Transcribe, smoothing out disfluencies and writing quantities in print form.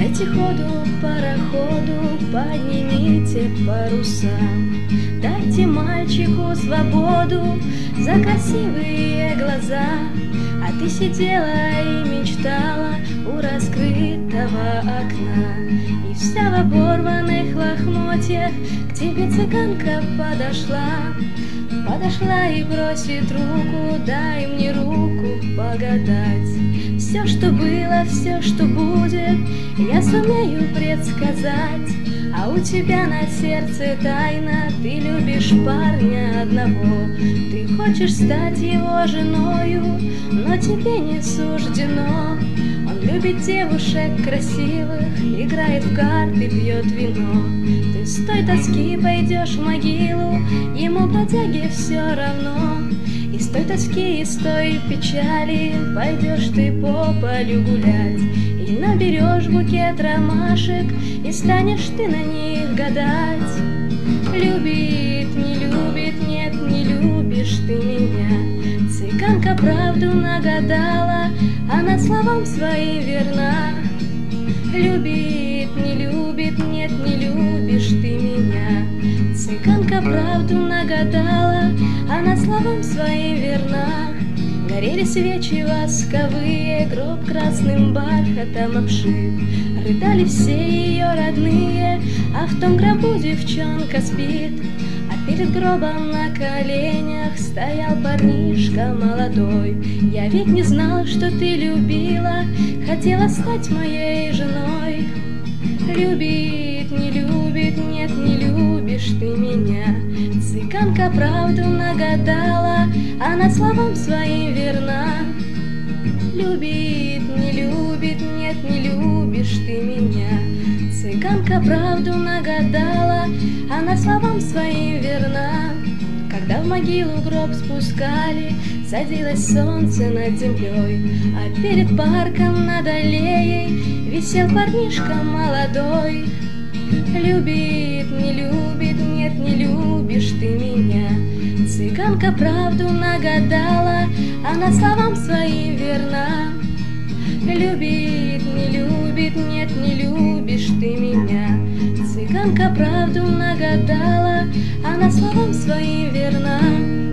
Дайте ходу пароходу, поднимите паруса. Дайте мальчику свободу за красивые глаза. А ты сидела и мечтала у раскрытого окна, и вся в оборванных лохмотьях к тебе цыганка подошла. Подошла и просит руку, дай мне руку погадать. Все, что было, все, что будет, я сумею предсказать. А у тебя на сердце тайна, ты любишь парня одного. Ты хочешь стать его женою, но тебе не суждено. Он любит девушек красивых, играет в карты, пьет вино. Ты с той тоски пойдешь в могилу, ему бродяге все равно. И с той тоски, и с той печали пойдешь ты по полю гулять. И наберешь букет ромашек, и станешь ты на них гадать. Любит, не любит, нет, не любишь ты меня. Цыганка правду нагадала, она словам своим верна. Любит, не любит, нет, не любишь ты меня. Цыганка правду нагадала, она словам своим верна. Горели свечи восковые, гроб красным бархатом обшит. Рыдали все ее родные, а в том гробу девчонка спит. А перед гробом на коленях стоял парнишка молодой. Я ведь не знала, что ты любила, хотела стать моей женой. Любит, не любит, нет, не любишь ты меня. Цыганка правду нагадала, она словам своим верна. Любит, не любит, нет, не любишь ты меня. Цыганка правду нагадала, она словам своим верна. Когда в могилу гроб спускали, садилось солнце над землей, а перед парком над аллеей висел парнишка молодой. Любит, не любит, нет, не любишь ты меня. Цыганка правду нагадала, она словам своим верна. Любит, не любит, нет, не любишь ты меня. Цыганка правду нагадала, она словам своим верна.